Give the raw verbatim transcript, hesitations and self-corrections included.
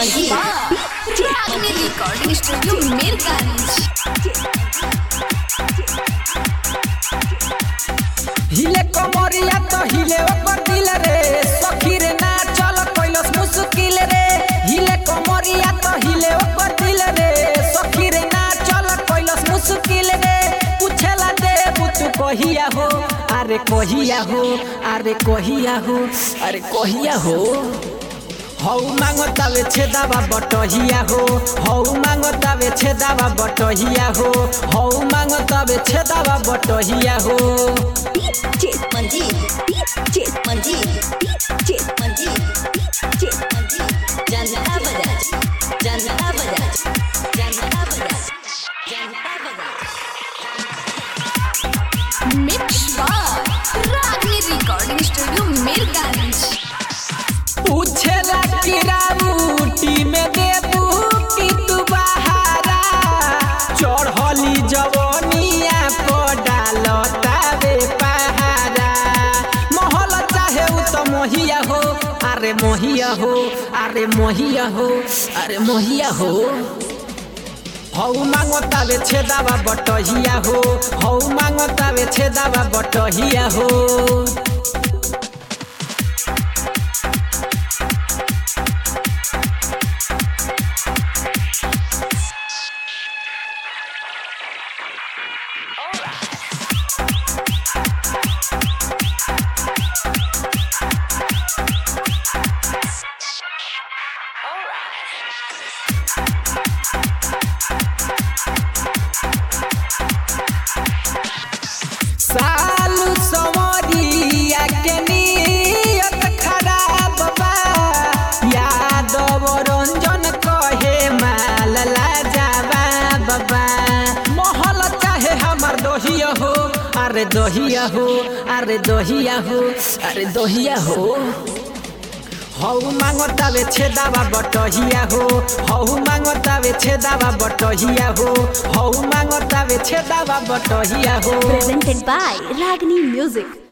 Recording studio Mirganj. हिले कमरिया तो हिले ओकर दिल रे सखी रे ना चल कैलस मुश्किल रे। हिले कमरिया तो हिले ओकर दिल रे सखी रे ना चल कैलस मुश्किल रे। पूछला दे तू कहिया हो अरे कहिया हो अरे कहिया हो अरे कहिया हो। हौ मांगतावे छेदावा बटहिया हो हौ मांगतावे छेदावा बटहिया हो हौ मांगतावे छेदावा बटहिया हो। चेत मंजीत चेत मंजीत चेत मंजीत चेत मंजीत जनता बजाज जनता बजाज जनता बजाज जनता बजाज मिक्स बार रागनी रिकॉर्डिंग स्टूडियो मीरगंज। पूछेला कि राबूटी में देबू कि तू बहारा चढ़ली जवनिया को डालतावे पहारा। महल चाहे उ तो मोहिया हो अरे मोहिया हो अरे मोहिया हो अरे मोहिया हो। हौ मांगतावे छेदावा बटहिया हो हौ मांगतावे छेदावा बटहिया हो। सालू समरिया के नियत खराब बा यादव रंजन कहे माल लाजवा बाबा। महल चाहे हमर दोहिया हो अरे दोहिया हो अरे दोहिया हो अरे दोहिया हो। हौ मांगतावे छेदावा बटहिया हो हौ मांगतावे छेदावा बटहिया हो हौ मांगतावे छेदावा बटहिया हो। Presented by Ragini Music।